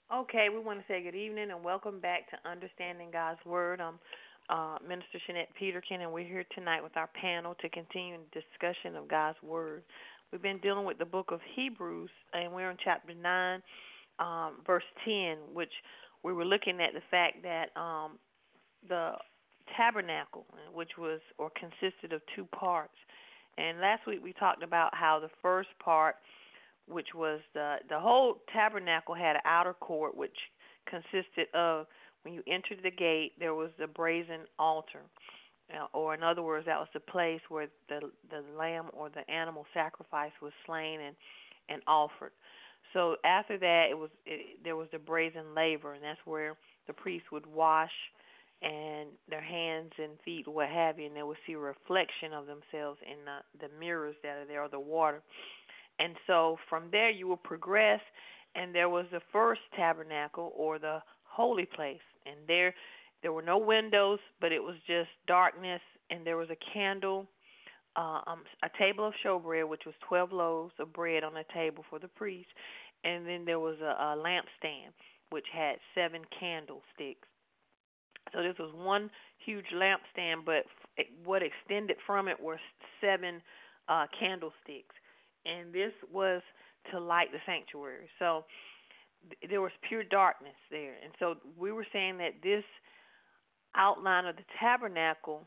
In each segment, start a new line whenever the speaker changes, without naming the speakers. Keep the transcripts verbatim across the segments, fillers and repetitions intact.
Okay, we want to say good evening and welcome back to Understanding God's Word. I'm uh, Minister Shanette Peterkin, and we're here tonight with our panel to continue the discussion of God's Word. We've been dealing with the book of Hebrews, and we're in chapter nine, um, verse ten, which we were looking at the fact that um, the tabernacle, which was or consisted of two parts. And last week we talked about how the first part, which was the the whole tabernacle, had an outer court, which consisted of, when you entered the gate, there was the brazen altar, uh, or in other words, that was the place where the the lamb or the animal sacrifice was slain and and offered. So after that, it was it, there was the brazen laver, and that's where the priest would wash and their hands and feet, what have you, and they would see a reflection of themselves in the, the mirrors that are there, or the water. And so from there you will progress, and there was the first tabernacle, or the holy place. And there there were no windows, but it was just darkness, and there was a candle, uh, um, a table of showbread, which was twelve loaves of bread on a table for the priest, and then there was a, a lampstand, which had seven candlesticks. So this was one huge lampstand, but f- what extended from it were seven uh, candlesticks, and this was to light the sanctuary. So th- there was pure darkness there, and so we were saying that this outline of the tabernacle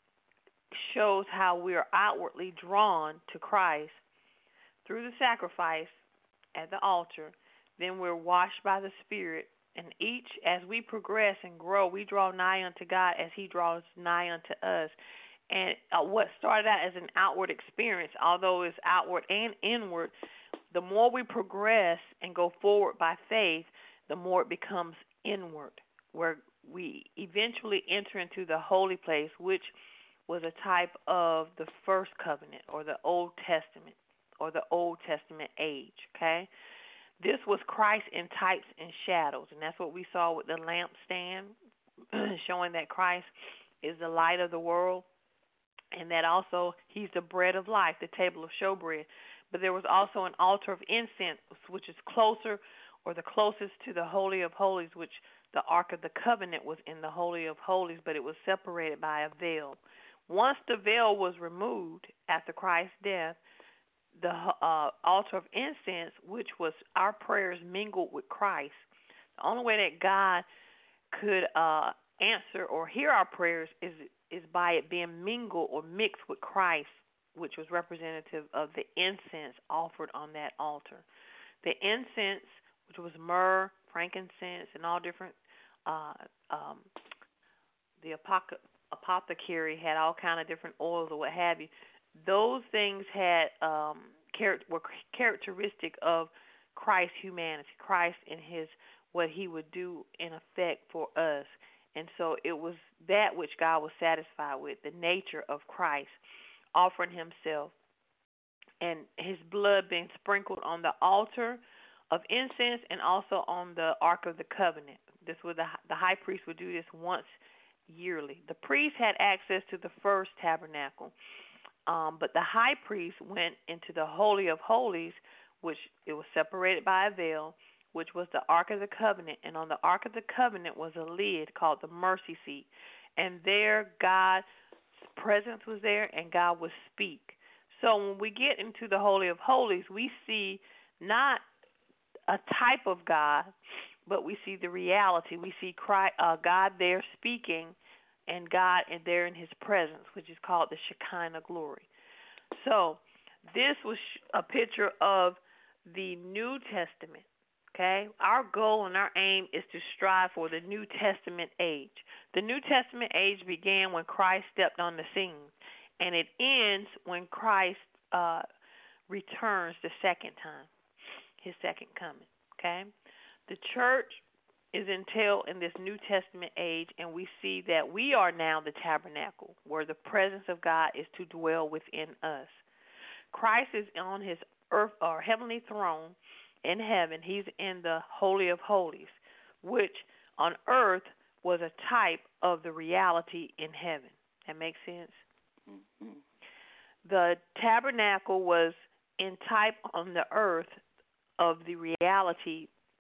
shows how we are outwardly drawn to Christ through the sacrifice at the altar. Then we're washed by the Spirit, and each, as we progress and grow, we draw nigh unto God as He draws nigh unto us. And uh, what started out as an outward experience, although it's outward and inward, the more we progress and go forward by faith, the more it becomes inward, where we eventually enter into the holy place, which was a type of the first covenant, or the Old Testament, or the Old Testament age, okay? This was Christ in types and shadows, and that's what we saw with the lampstand, showing that Christ is the light of the world, and that also He's the bread of life, the table of showbread. But there was also an altar of incense, which is closer, or the closest to the Holy of Holies, which the Ark of the Covenant was in the Holy of Holies, but it was separated by a veil. Once the veil was removed after Christ's death, the uh, altar of incense, which was our prayers mingled with Christ. The only way that God could uh, answer or hear our prayers is is by it being mingled or mixed with Christ, which was representative of the incense offered on that altar. The incense, which was myrrh, frankincense, and all different, uh, um, the apoc- apothecary had all kind of different oils or what have you. Those things had um, char- were characteristic of Christ's humanity, Christ and His what He would do in effect for us. And so it was that which God was satisfied with, the nature of Christ, offering Himself and His blood being sprinkled on the altar of incense and also on the Ark of the Covenant. This was the, the high priest would do this once yearly. The priest had access to the first tabernacle, um, but the high priest went into the Holy of Holies, which it was separated by a veil, which was the Ark of the Covenant. And on the Ark of the Covenant was a lid called the mercy seat. And there God's presence was there, and God would speak. So when we get into the Holy of Holies, we see not a type of God, but we see the reality. We see Christ, uh, God there speaking, and God in there in His presence, which is called the Shekinah glory. So this was a picture of the New Testament. Okay, our goal and our aim is to strive for the New Testament age. The New Testament age began when Christ stepped on the scene, and it ends when Christ uh, returns the second time, His second coming. Okay, the church is entailed in this New Testament age, and we see that we are now the tabernacle, where the presence of God is to dwell within us. Christ is on His earth or heavenly throne in heaven. He's in the Holy of Holies, which on earth was a type of the reality in heaven. That makes sense?
Mm-hmm.
The tabernacle was in type on the earth of the reality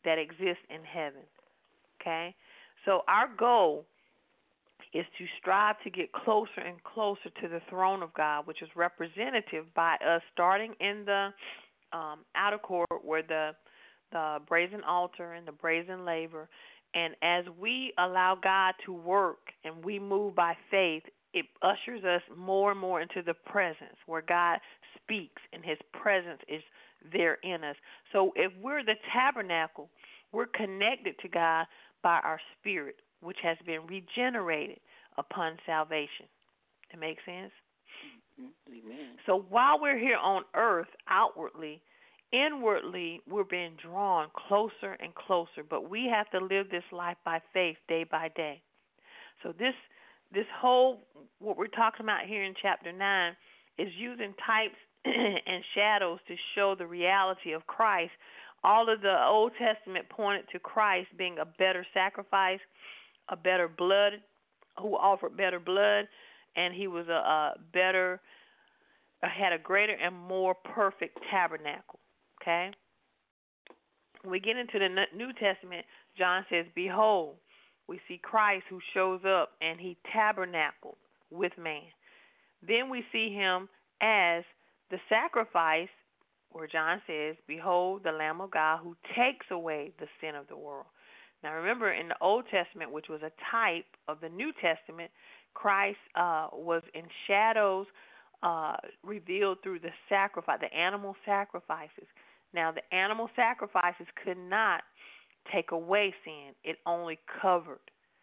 that exists in heaven. Okay? So our goal is to strive to get closer and closer to the throne of God, which is representative by us starting in the um, outer court where the the brazen altar and the brazen laver. And as we allow God to work and we move by faith, it ushers us more and more into the presence where God speaks and his presence is there in us. So if we're the tabernacle, we're connected to God by our spirit, which has been regenerated upon salvation. It makes sense?
Amen.
So while we're here on earth outwardly, inwardly we're being drawn closer and closer, but we have to live this life by faith day by day. So this this whole, what we're talking about here in chapter nine, is using types and shadows to show the reality of Christ. All of the Old Testament pointed to Christ being a better sacrifice, a better blood, who offered better blood, and he was a, a better, had a greater and more perfect tabernacle. Okay? When we get into the New Testament, John says, behold, we see Christ who shows up and he tabernacled with man. Then we see him as the sacrifice, where John says, behold, the Lamb of God who takes away the sin of the world. Now remember, in the Old Testament, which was a type of the New Testament, Christ uh, was in shadows uh, revealed through the sacrifice, the animal sacrifices. Now the animal sacrifices could not take away sin. It only covered.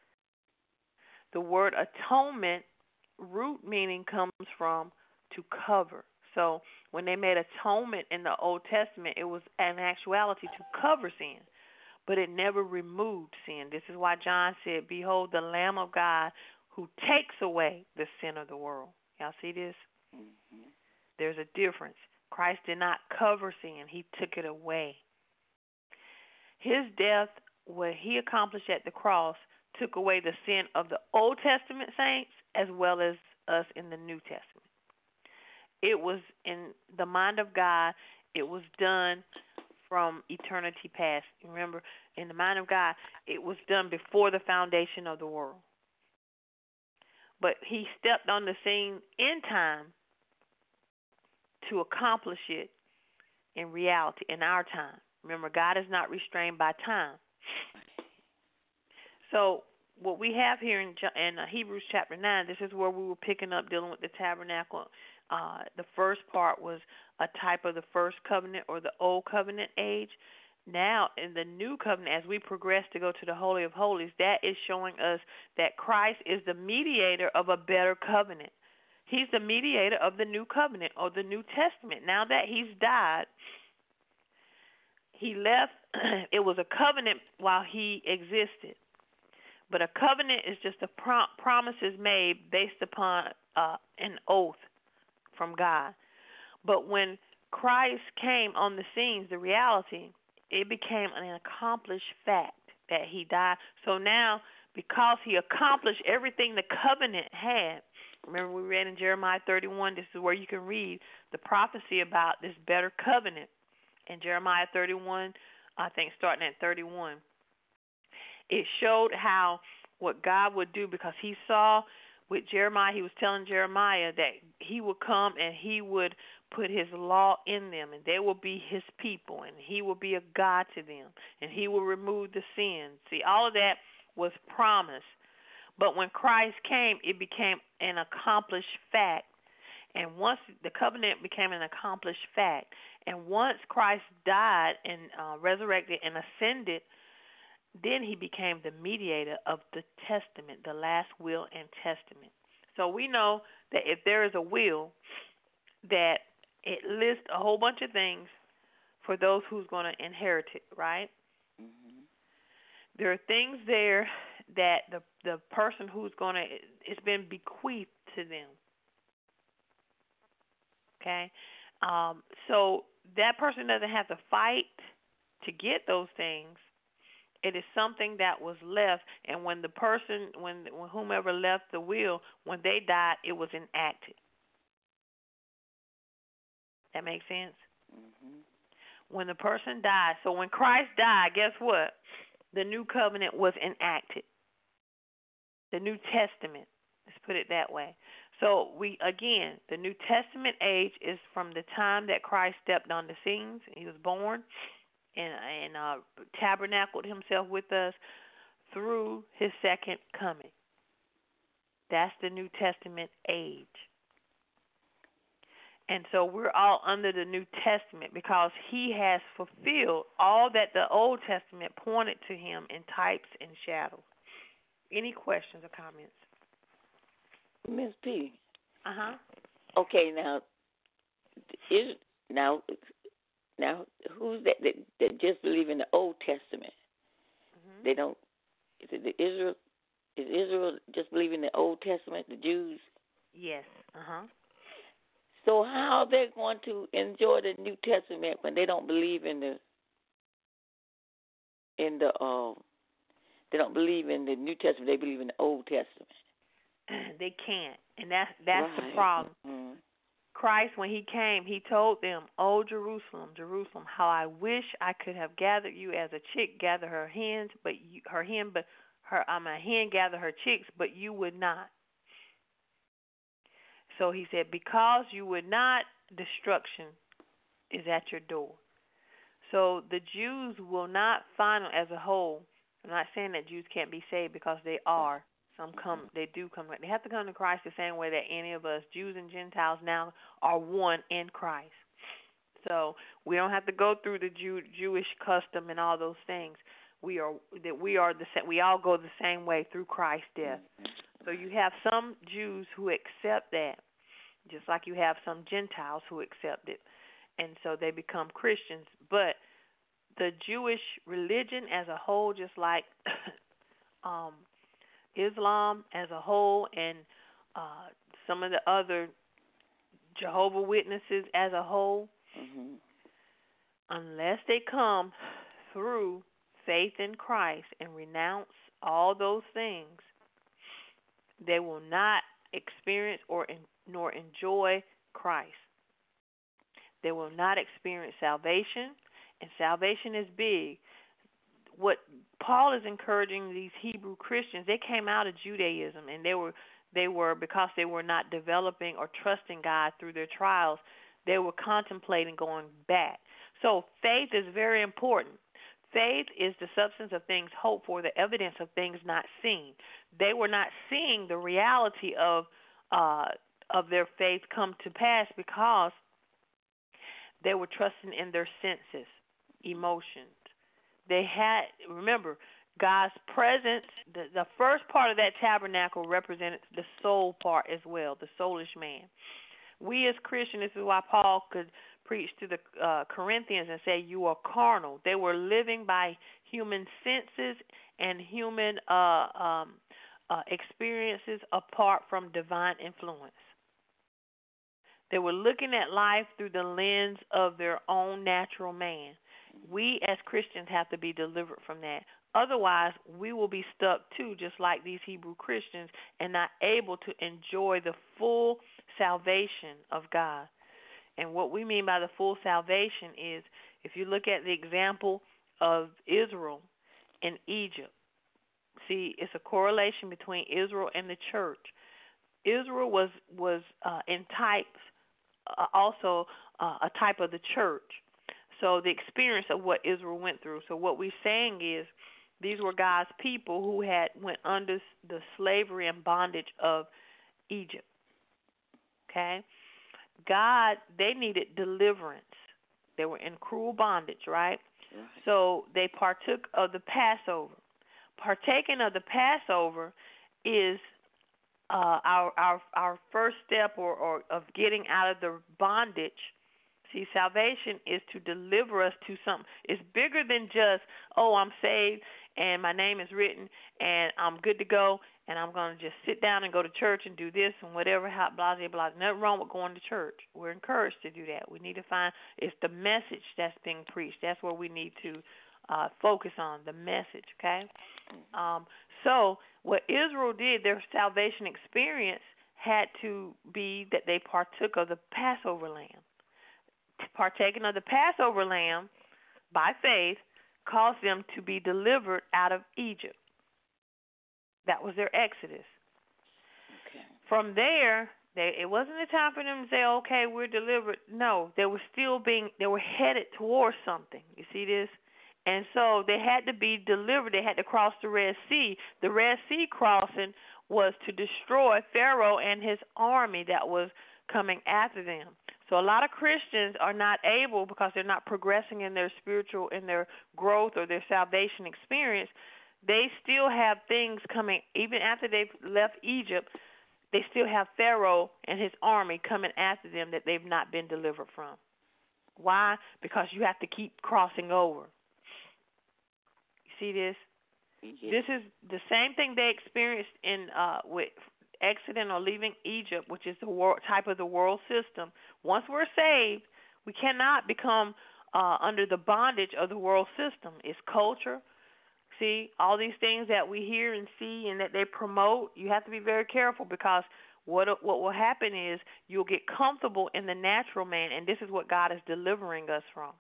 The word atonement, root meaning, comes from to cover. So when they made atonement in the Old Testament, it was in actuality to cover sin, but it never removed sin. This is why John said, behold, the Lamb of God who takes away the sin of the world. Y'all see this?
Mm-hmm.
There's a difference. Christ did not cover sin. He took it away. His death, what he accomplished at the cross, took away the sin of the Old Testament saints as well as us in the New Testament. It was in the mind of God. It was done from eternity past. Remember, in the mind of God, it was done before the foundation of the world. But he stepped on the scene in time to accomplish it in reality, in our time. Remember, God is not restrained by time. So what we have here in, in uh, Hebrews chapter nine, this is where we were picking up dealing with the tabernacle. Uh, the first part was a type of the first covenant or the old covenant age. Now, in the new covenant, as we progress to go to the Holy of Holies, that is showing us that Christ is the mediator of a better covenant. He's the mediator of the new covenant or the New Testament. Now that he's died, he left. It was a covenant while he existed. But a covenant is just a prom- promises made based upon uh, an oath from God. But when Christ came on the scenes, the reality, it became an accomplished fact that he died. So now, because he accomplished everything the covenant had, remember we read in Jeremiah thirty-one, this is where you can read the prophecy about this better covenant. In Jeremiah thirty-one, I think starting at thirty-one, it showed how what God would do, because he saw with Jeremiah, he was telling Jeremiah that he would come and he would put his law in them, and they will be his people, and he will be a God to them, and he will remove the sins. See, all of that was promised. But when Christ came, it became an accomplished fact. And once the covenant became an accomplished fact, and once Christ died and uh, resurrected and ascended, then he became the mediator of the testament, the last will and testament. So we know that if there is a will, that it lists a whole bunch of things for those who's going to inherit it, right?
Mm-hmm.
There are things there that the the person who's going to, it's been bequeathed to them. Okay? Um, so that person doesn't have to fight to get those things. It is something that was left, and when the person, when, when whomever left the will, when they died, it was enacted. That makes sense?
Mm-hmm.
when the person died. So when Christ died, guess what? The new covenant was enacted. The New Testament. Let's put it that way. So we again, the New Testament age is from the time that Christ stepped on the scenes. He was born and, and uh, tabernacled himself with us through his second coming. That's the New Testament age. And so we're all under the New Testament because he has fulfilled all that the Old Testament pointed to him in types and shadows. Any questions or comments?
Miss P.
Uh huh.
Okay, now is now now who's that that, that just believe in the Old Testament? Mm-hmm. They don't. Is it the Israel? Is Israel just believe in the Old Testament? The Jews?
Yes. Uh huh.
So how are they going to enjoy the New Testament when they don't believe in the in the uh, they don't believe in the New Testament? They believe in the Old Testament.
They can't, and that's that's
right.
the problem.
Mm-hmm.
Christ, when he came, he told them, "Oh Jerusalem, Jerusalem, how I wish I could have gathered you as a chick gather her hens, but you, her hen, but her I'm a hen gather her chicks, but you would not." So he said, "Because you would not, destruction is at your door." So the Jews will not find as a whole. I'm not saying that Jews can't be saved because they are. Some come, they do come. They have to come to Christ the same way that any of us, Jews and Gentiles, now are one in Christ. So we don't have to go through the Jew, Jewish custom and all those things. We are that we are the same. We all go the same way through Christ's death. So you have some Jews who accept that, just like you have some Gentiles who accept it, and so they become Christians. But the Jewish religion as a whole, just like um. Islam as a whole and uh, some of the other Jehovah's Witnesses as a whole, mm-hmm. unless they come through faith in Christ and renounce all those things, they will not experience or in, nor enjoy Christ. They will not experience salvation, and salvation is big. What Paul is encouraging these Hebrew Christians, they came out of Judaism, and they were they were because they were not developing or trusting God through their trials, they were contemplating going back. So faith is very important. Faith is the substance of things hoped for, the evidence of things not seen. They were not seeing the reality of uh, of their faith come to pass because they were trusting in their senses, emotions. They had, remember, God's presence, the, the first part of that tabernacle represented the soul part as well, the soulish man. We as Christians, this is why Paul could preach to the uh, Corinthians and say, you are carnal. They were living by human senses and human uh, um, uh, experiences apart from divine influence. They were looking at life through the lens of their own natural man. We as Christians have to be delivered from that. Otherwise, we will be stuck too, just like these Hebrew Christians, and not able to enjoy the full salvation of God. And what we mean by the full salvation is, if you look at the example of Israel and Egypt, see, it's a correlation between Israel and the church. Israel was was uh, in types, uh, also uh, a type of the church. So the experience of what Israel went through. So what we're saying is these were God's people who had went under the slavery and bondage of Egypt. Okay? God, they needed deliverance. They were in cruel bondage, right? Right. So they partook of the Passover. Partaking of the Passover is uh, our our our first step or, or of getting out of the bondage. See, salvation is to deliver us to something. It's bigger than just, oh, I'm saved and my name is written and I'm good to go and I'm going to just sit down and go to church and do this and whatever, blah, blah, blah. Nothing wrong with going to church. We're encouraged to do that. We need to find, it's the message that's being preached. That's where we need to uh, focus on, the message, okay? Um, so what Israel did, their salvation experience had to be that they partook of the Passover lamb. Partaking of the Passover lamb by faith, caused them to be delivered out of Egypt. That was their exodus.
Okay.
From there, they, it wasn't a time for them to say, okay, we're delivered. No, they were still being, they were headed towards something. You see this? And so they had to be delivered. They had to cross the Red Sea. The Red Sea crossing was to destroy Pharaoh and his army that was coming after them. So a lot of Christians are not able, because they're not progressing in their spiritual, in their growth or their salvation experience, they still have things coming, even after they've left Egypt, they still have Pharaoh and his army coming after them that they've not been delivered from. Why? Because you have to keep crossing over. You see this?
Yeah.
This is the same thing they experienced in uh, with exiting or leaving Egypt, which is the world, type of the world system. Once we're saved, we cannot become uh, under the bondage of the world system. It's culture. See, all these things that we hear and see and that they promote, you have to be very careful, because what what will happen is you'll get comfortable in the natural man, and this is what God is delivering us from.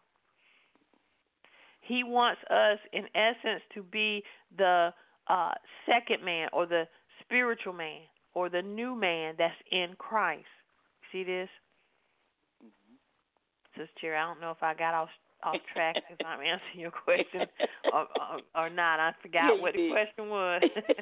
He wants us, in essence, to be the uh, second man, or the spiritual man, or the new man that's in Christ. See this? Mm-hmm. Sister Cherry, I don't know if I got off off track if I'm answering your question or, or, or not. I forgot
yeah,
what the
did.
question was.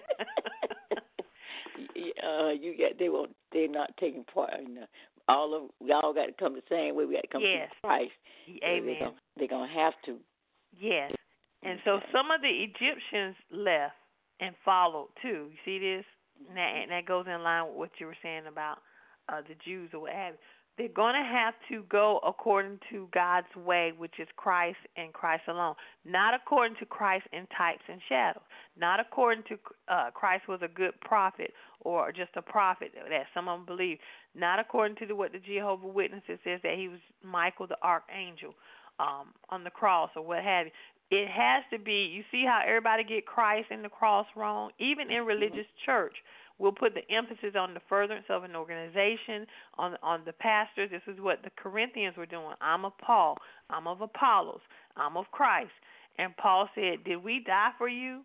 uh, you got they won't. They're not taking part in the, all of. We all got to come the same way. We got to come
yes.
to Christ.
Amen.
They're gonna, they're gonna have to.
Yes. And so some of the Egyptians left and followed too. You see this? And that, and that goes in line with what you were saying about uh, the Jews or what have you. They're going to have to go according to God's way, which is Christ and Christ alone. Not according to Christ in types and shadows. Not according to uh, Christ was a good prophet or just a prophet that some of them believe. Not according to the, what the Jehovah's Witnesses says, that he was Michael the archangel um, on the cross or what have you. It has to be, you see how everybody get Christ and the cross wrong? Even in religious church, we'll put the emphasis on the furtherance of an organization, on on the pastors. This is what the Corinthians were doing. I'm of Paul. I'm of Apollos. I'm of Christ. And Paul said, did we die for you?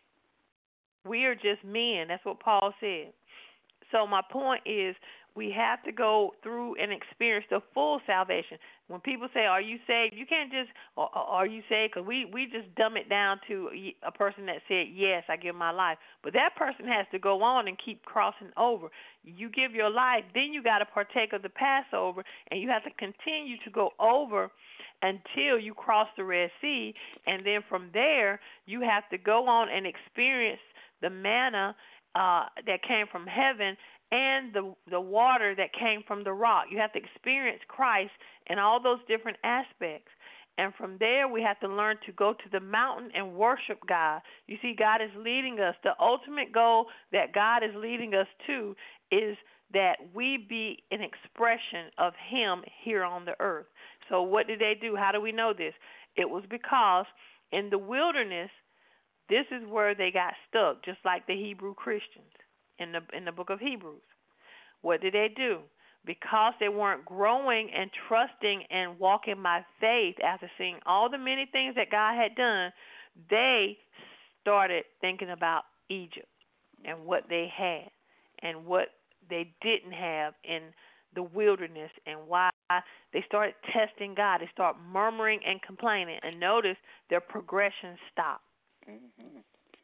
We are just men. That's what Paul said. So my point is, we have to go through and experience the full salvation. When people say, are you saved? You can't just, are you saved? Because we, we just dumb it down to a person that said, yes, I give my life. But that person has to go on and keep crossing over. You give your life, then you got to partake of the Passover, and you have to continue to go over until you cross the Red Sea. And then from there, you have to go on and experience the manna uh, that came from heaven, and the the water that came from the rock. You have to experience Christ in all those different aspects. And from there, we have to learn to go to the mountain and worship God. You see, God is leading us. The ultimate goal that God is leading us to is that we be an expression of Him here on the earth. So what did they do? How do we know this? It was because in the wilderness, this is where they got stuck, just like the Hebrew Christians. In the in the book of Hebrews. What did they do? Because they weren't growing and trusting and walking by faith after seeing all the many things that God had done, they started thinking about Egypt and what they had and what they didn't have in the wilderness, and why they started testing God. They started murmuring and complaining, and notice their progression stopped. Mm-hmm.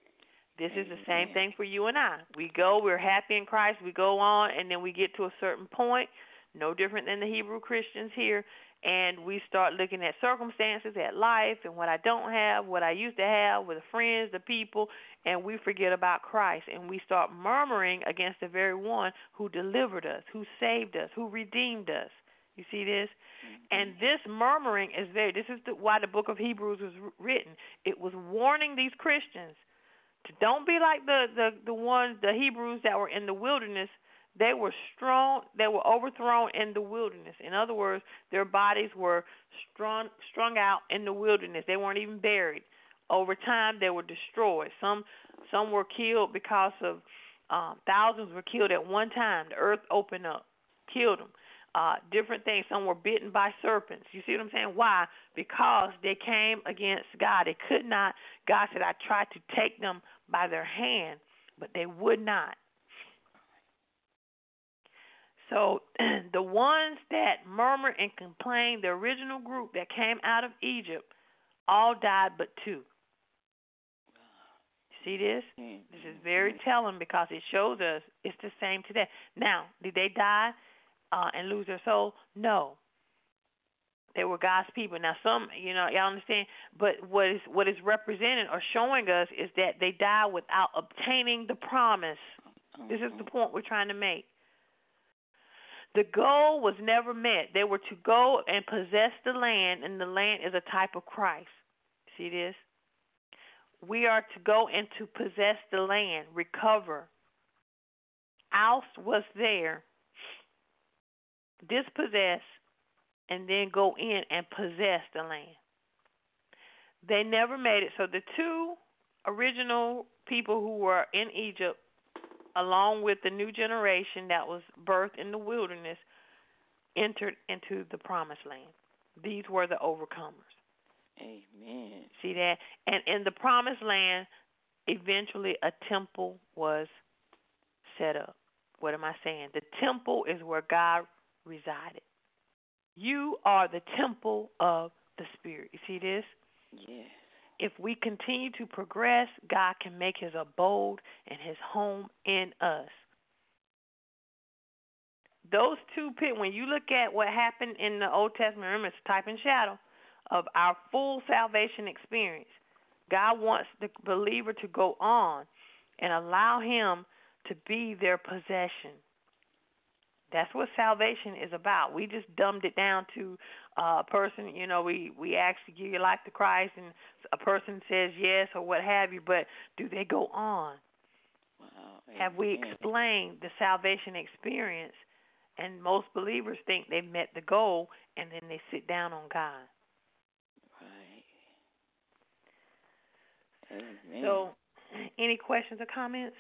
This is the same thing for you and I. We go, we're happy in Christ, we go on, and then we get to a certain point, no different than the Hebrew Christians here, and we start looking at circumstances, at life, and what I don't have, what I used to have, with the friends, the people, and we forget about Christ, and we start murmuring against the very one who delivered us, who saved us, who redeemed us. You see this? Mm-hmm. And this murmuring is very, this is the, why the book of Hebrews was written. It was warning these Christians. Don't be like the, the, the ones, the Hebrews that were in the wilderness. They were strong. They were overthrown in the wilderness. In other words, their bodies were strung, strung out in the wilderness. They weren't even buried. Over time, they were destroyed. Some some were killed because of, um, thousands were killed at one time. The earth opened up, killed them. uh, different things. Some were bitten by serpents. You see what I'm saying? Why? Because they came against God. They could not. God said, I tried to take them by their hand, but they would not. So the ones that murmured and complained, the original group that came out of Egypt, all died but two. See this? This is very telling because it shows us it's the same today. Now, did they die uh, and lose their soul? No. They were God's people. Now, some, you know, y'all understand, but what is what is represented or showing us is that they died without obtaining the promise. This is the point we're trying to make. The goal was never met. They were to go and possess the land, and the land is a type of Christ. See this? We are to go and to possess the land, recover. Oust was there, dispossess, and then go in and possess the land. They never made it. So the two original people who were in Egypt, along with the new generation that was birthed in the wilderness, entered into the promised land. These were the overcomers.
Amen.
See that? And in the promised land, eventually a temple was set up. What am I saying? The temple is where God resided. You are the temple of the Spirit. You see this?
Yes.
If we continue to progress, God can make his abode and his home in us. Those two pit, when you look at what happened in the Old Testament, remember it's type and shadow of our full salvation experience. God wants the believer to go on and allow him to be their possession. That's what salvation is about. We just dumbed it down to a person, you know, we, we ask to give your life to Christ, and a person says yes or what have you, but do they go on?
Wow.
Have we explained the salvation experience? And most believers think they've met the goal, and then they sit down on God.
Right. Amen.
So, any questions or comments?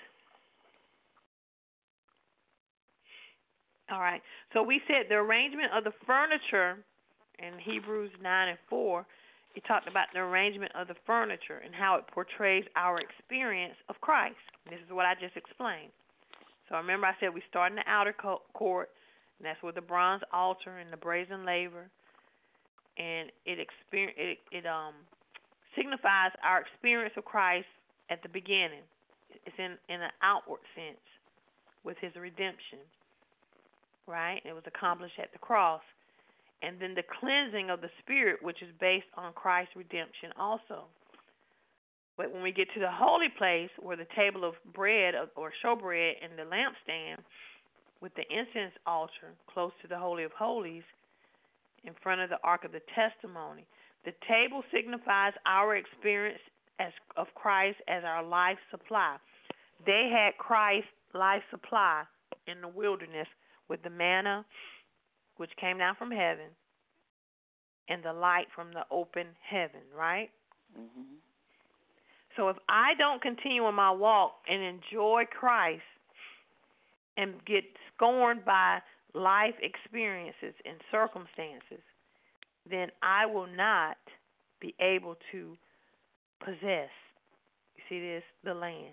All right. So we said the arrangement of the furniture in Hebrews nine and four, it talked about the arrangement of the furniture and how it portrays our experience of Christ. This is what I just explained. So remember I said we start in the outer court, and that's with the bronze altar and the brazen laver, and it experience it, it um signifies our experience of Christ at the beginning. It's in, in an outward sense with his redemption, right? It was accomplished at the cross. And then the cleansing of the Spirit, which is based on Christ's redemption also. But when we get to the holy place, where the table of bread or showbread and the lampstand with the incense altar close to the Holy of Holies in front of the Ark of the Testimony, the table signifies our experience as of Christ as our life supply. They had Christ's life supply in the wilderness with the manna, which came down from heaven, and the light from the open heaven, right?
Mm-hmm.
So if I don't continue on my walk and enjoy Christ and get scorned by life experiences and circumstances, then I will not be able to possess, you see this, the land.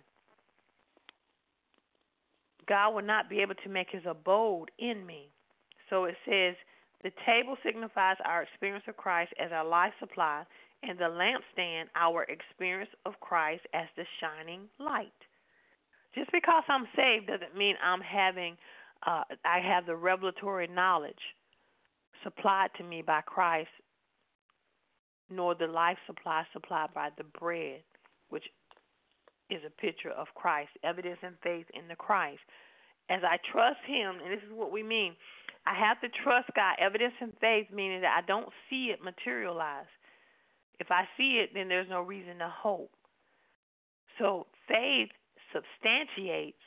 God will not be able to make his abode in me. So it says, the table signifies our experience of Christ as our life supply, and the lampstand our experience of Christ as the shining light. Just because I'm saved doesn't mean I'm having, uh, I have the revelatory knowledge supplied to me by Christ, nor the life supply supplied by the bread, which is a picture of Christ, evidence and faith in the Christ. As I trust him, and this is what we mean, I have to trust God. Evidence and faith meaning that I don't see it materialize. If I see it, then there's no reason to hope. So faith substantiates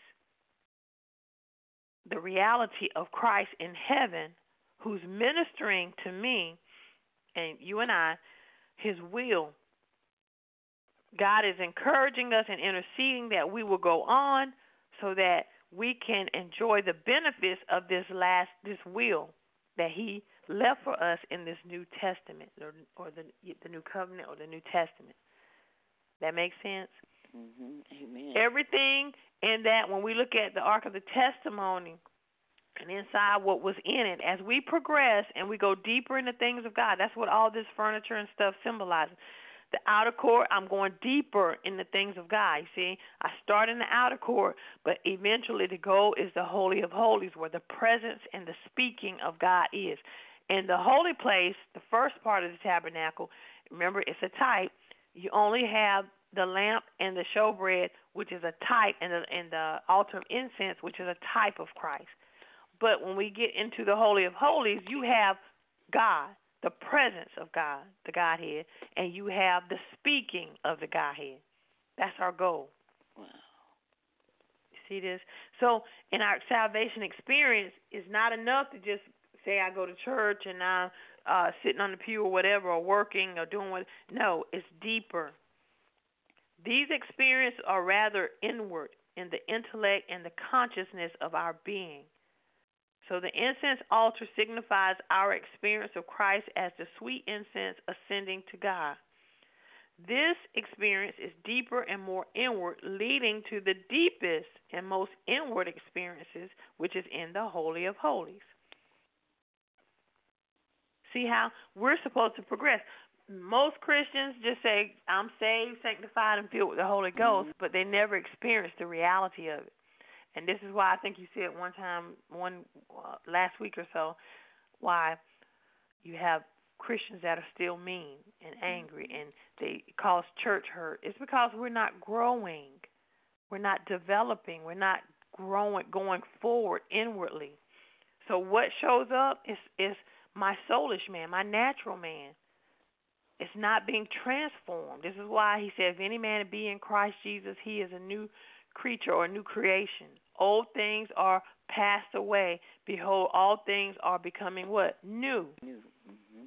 the reality of Christ in heaven, who's ministering to me and you and I his will. God is encouraging us and interceding that we will go on so that we can enjoy the benefits of this last, this will, that he left for us in this New Testament, or, or the the New Covenant, or the New Testament. That makes sense?
Mm-hmm. Amen.
Everything in that, when we look at the Ark of the Testimony and inside what was in it, as we progress and we go deeper into things of God, that's what all this furniture and stuff symbolizes. The outer court, I'm going deeper in the things of God. You see, I start in the outer court, but eventually the goal is the Holy of Holies, where the presence and the speaking of God is. In the holy place, the first part of the tabernacle, remember, it's a type. You only have the lamp and the showbread, which is a type, and the, and the altar of incense, which is a type of Christ. But when we get into the Holy of Holies, you have God, the presence of God, the Godhead, and you have the speaking of the Godhead. That's our goal.
Wow.
You see this? So in our salvation experience, it's not enough to just say I go to church and I'm uh, sitting on the pew or whatever, or working or doing what. No, it's deeper. These experiences are rather inward in the intellect and the consciousness of our being. So the incense altar signifies our experience of Christ as the sweet incense ascending to God. This experience is deeper and more inward, leading to the deepest and most inward experiences, which is in the Holy of Holies. See how we're supposed to progress. Most Christians just say, I'm saved, sanctified, and filled with the Holy Ghost, but they never experience the reality of it. And this is why I think you said one time, one uh, last week or so, why you have Christians that are still mean and angry and they cause church hurt. It's because we're not growing. We're not developing. We're not growing, going forward inwardly. So what shows up is, is my soulish man, my natural man. It's not being transformed. This is why he said, if any man be in Christ Jesus, he is a new creature or a new creation. Old things are passed away. Behold, all things are becoming what? New.
New. Mm-hmm.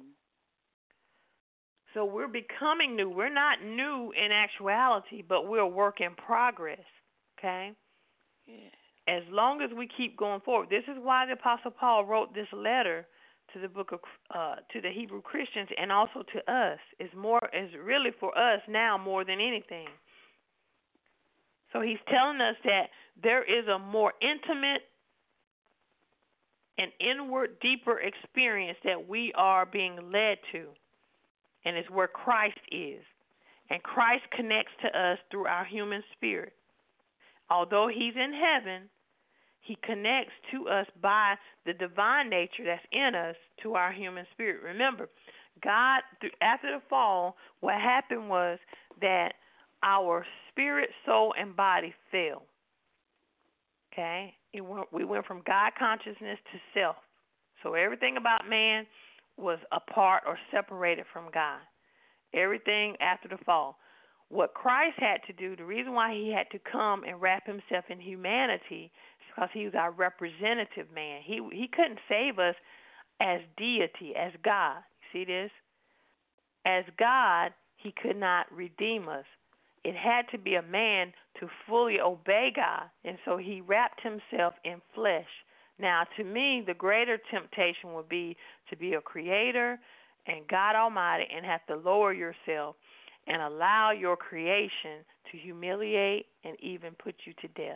So we're becoming new. We're not new in actuality, but we're a work in progress. Okay?
Yeah.
As long as we keep going forward. This is why the Apostle Paul wrote this letter to the book of uh, to the Hebrew Christians and also to us. It's more is really for us now more than anything. So he's telling us that there is a more intimate and inward, deeper experience that we are being led to, and it's where Christ is. And Christ connects to us through our human spirit. Although he's in heaven, he connects to us by the divine nature that's in us to our human spirit. Remember, God, after the fall, what happened was that our spirit, soul, and body fell. Okay? It went, we went from God consciousness to self. So everything about man was apart or separated from God. Everything after the fall. What Christ had to do, the reason why he had to come and wrap himself in humanity is because he was our representative man. He he couldn't save us as deity, as God. See this? As God, he could not redeem us. It had to be a man to fully obey God, and so he wrapped himself in flesh. Now, to me, the greater temptation would be to be a creator and God Almighty and have to lower yourself and allow your creation to humiliate and even put you to death.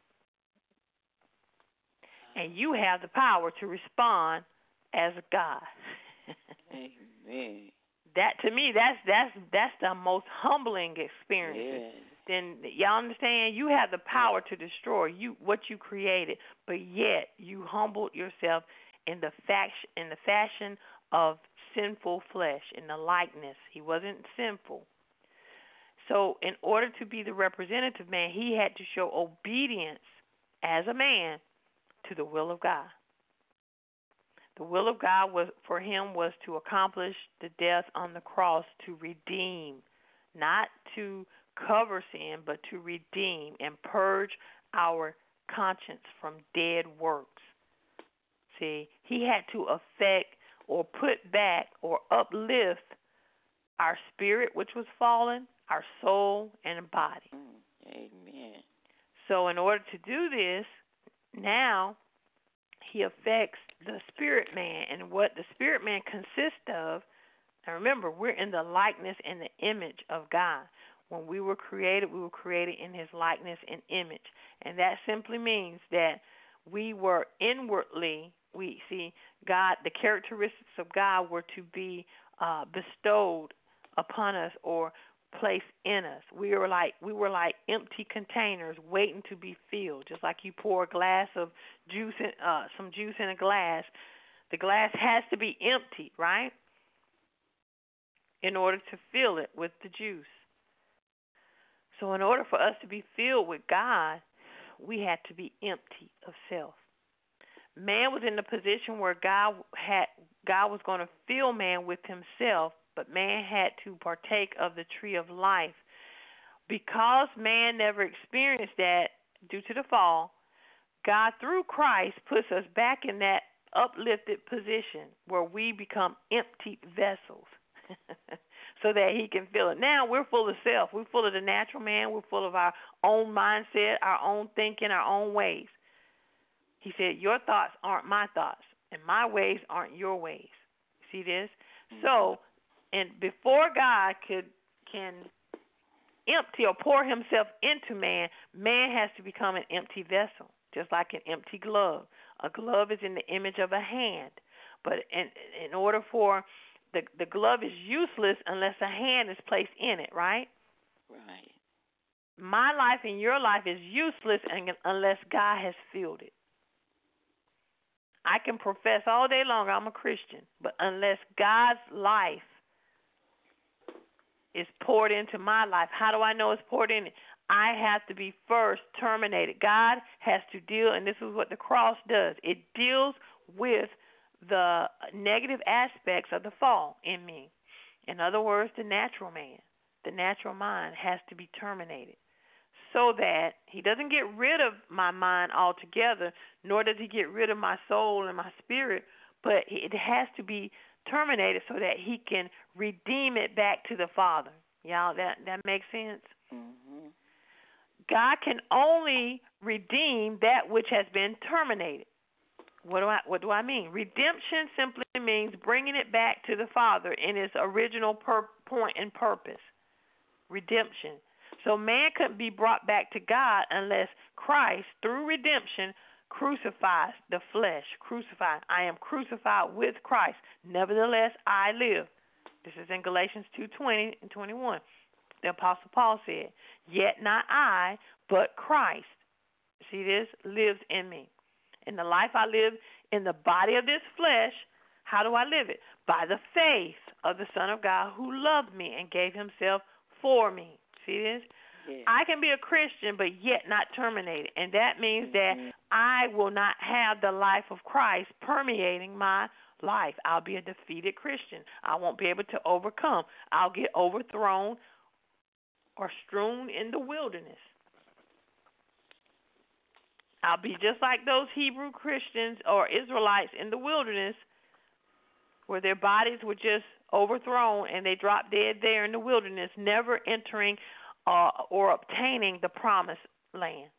And you have the power to respond as God.
Amen.
That to me, that's that's that's the most humbling experience.
Yes.
Then y'all understand, you have the power to destroy you what you created, but yet you humbled yourself in the fact in the fashion of sinful flesh, in the likeness. He wasn't sinful. So in order to be the representative man, he had to show obedience as a man to the will of God. The will of God was for him was to accomplish the death on the cross to redeem, not to cover sin, but to redeem and purge our conscience from dead works. See, he had to affect or put back or uplift our spirit, which was fallen, our soul, and body.
Amen.
So in order to do this, now he affects the spirit man. And what the spirit man consists of, now remember, we're in the likeness and the image of God. When we were created, we were created in his likeness and image. And that simply means that we were inwardly, we see God, the characteristics of God were to be uh, bestowed upon us or placed in us. We were like we were like empty containers waiting to be filled. Just like you pour a glass of juice, in, uh, some juice in a glass, the glass has to be empty, right? In order to fill it with the juice. So in order for us to be filled with God, we had to be empty of self. Man was in the position where God had God was going to fill man with himself, but man had to partake of the tree of life. Because man never experienced that due to the fall, God through Christ puts us back in that uplifted position where we become empty vessels so that he can fill it. Now we're full of self. We're full of the natural man. We're full of our own mindset, our own thinking, our own ways. He said, your thoughts aren't my thoughts, and my ways aren't your ways. See this? Mm-hmm. So, and before God could can empty or pour himself into man, man has to become an empty vessel, just like an empty glove. A glove is in the image of a hand, but in, in order for the the glove is useless unless a hand is placed in it, right?
Right.
My life and your life is useless unless God has filled it. I can profess all day long I'm a Christian, but unless God's life is poured into my life, how do I know it's poured in? I have to be first terminated. God has to deal, and this is what the cross does. It deals with the negative aspects of the fall in me. In other words, the natural man, the natural mind has to be terminated, so that he doesn't get rid of my mind altogether, nor does he get rid of my soul and my spirit, but it has to be terminated so that he can redeem it back to the Father. Y'all, that, that makes sense?
Mm-hmm.
God can only redeem that which has been terminated. What do I what do I mean? Redemption simply means bringing it back to the Father in its original per- point and purpose. Redemption. So man couldn't be brought back to God unless Christ, through redemption, crucifies the flesh. Crucified. I am crucified with Christ. Nevertheless, I live. This is in Galatians two twenty and twenty-one. The Apostle Paul said, yet not I, but Christ, see this, lives in me. In the life I live in the body of this flesh, how do I live it? By the faith of the Son of God who loved me and gave himself for me. See this?
Yeah.
I can be a Christian but yet not terminated. And that means
mm-hmm.
that I will not have the life of Christ permeating my life. I'll be a defeated Christian. I won't be able to overcome. I'll get overthrown or strewn in the wilderness. I'll be just like those Hebrew Christians or Israelites in the wilderness where their bodies were just overthrown and they dropped dead there in the wilderness, never entering uh, or obtaining the promised land.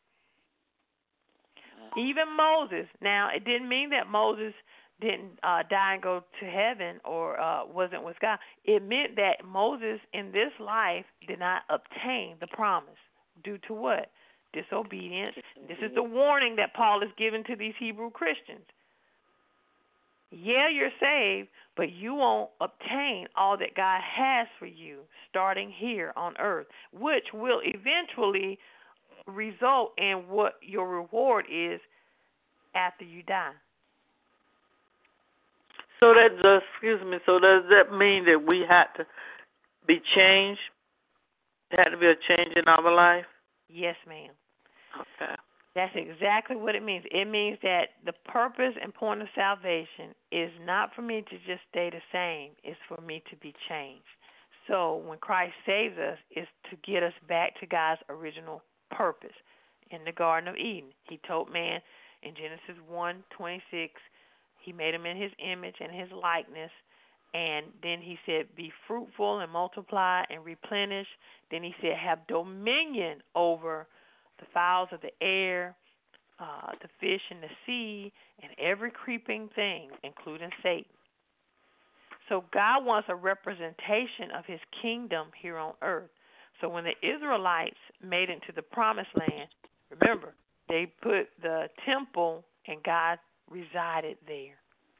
Even Moses. Now, it didn't mean that Moses didn't uh, die and go to heaven or uh, wasn't with God. It meant that Moses in this life did not obtain the promise. Due to what? Disobedience. This is the warning that Paul is giving to these Hebrew Christians. Yeah, you're saved, but you won't obtain all that God has for you starting here on earth, which will eventually result in what your reward is after you die.
So that does, excuse me, so does that mean that we had to be changed? There had to be a change in our life?
Yes, ma'am.
Okay.
That's exactly what it means. It means that the purpose and point of salvation is not for me to just stay the same. It's for me to be changed. So when Christ saves us, it's to get us back to God's original purpose. In the Garden of Eden, he told man in Genesis one twenty-six, he made him in his image and his likeness. And then he said, be fruitful and multiply and replenish. Then he said, have dominion over the fowls of the air, uh, the fish in the sea, and every creeping thing, including Satan. So God wants a representation of his kingdom here on earth. So when the Israelites made it to the promised land, remember, they put the temple and God resided there.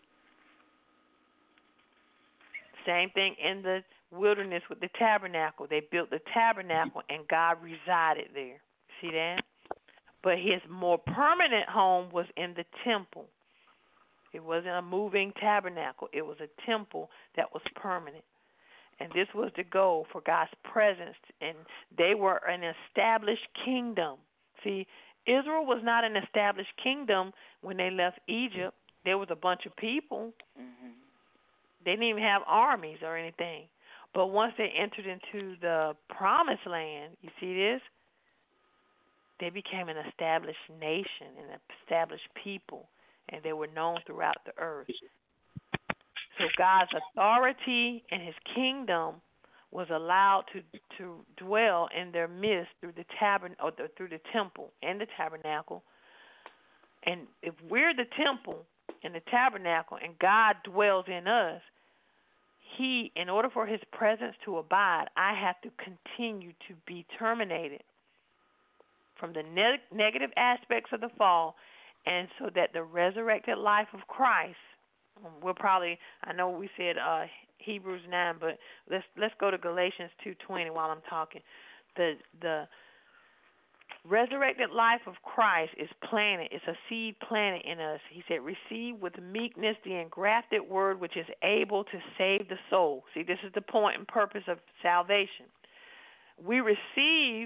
Same thing in the wilderness with the tabernacle. They built the tabernacle and God resided there. See that? But his more permanent home was in the temple. It wasn't a moving tabernacle. It was a temple that was permanent. And this was the goal for God's presence. And they were an established kingdom. See, Israel was not an established kingdom when they left Egypt. There was a bunch of people. Mm-hmm. They didn't even have armies or anything. But once they entered into the promised land, you see this? They became an established nation, an established people, and they were known throughout the earth. So God's authority and his kingdom was allowed to, to dwell in their midst through the tabern or the, through the temple and the tabernacle. And if we're the temple and the tabernacle and God dwells in us, he, in order for his presence to abide, I have to continue to be terminated from the ne- negative aspects of the fall, and so that the resurrected life of Christ, we'll probably, I know we said uh, Hebrews nine, but let's let's go to Galatians two twenty while I'm talking. The the resurrected life of Christ is planted. It's a seed planted in us. He said, receive with meekness the engrafted word which is able to save the soul. See, this is the point and purpose of salvation. We receive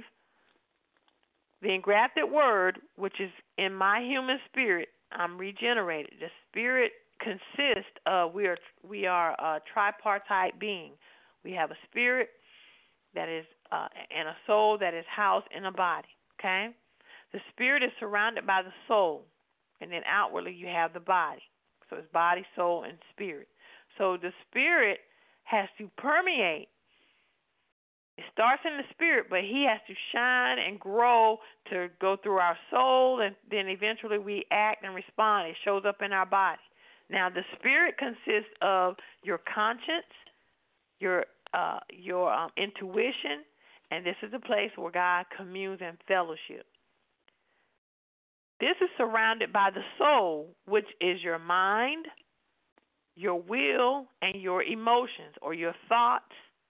the engrafted word, which is in my human spirit. I'm regenerated. The spirit consists of, we are we are a tripartite being. We have a spirit that is uh, and a soul that is housed in a body. Okay? The spirit is surrounded by the soul, and then outwardly you have the body. So it's body, soul, and spirit. So the spirit has to permeate. It starts in the spirit, but he has to shine and grow to go through our soul, and then eventually we act and respond. It shows up in our body. Now, the spirit consists of your conscience, your uh, your um, intuition, and this is the place where God communes in fellowship. This is surrounded by the soul, which is your mind, your will, and your emotions or your thoughts.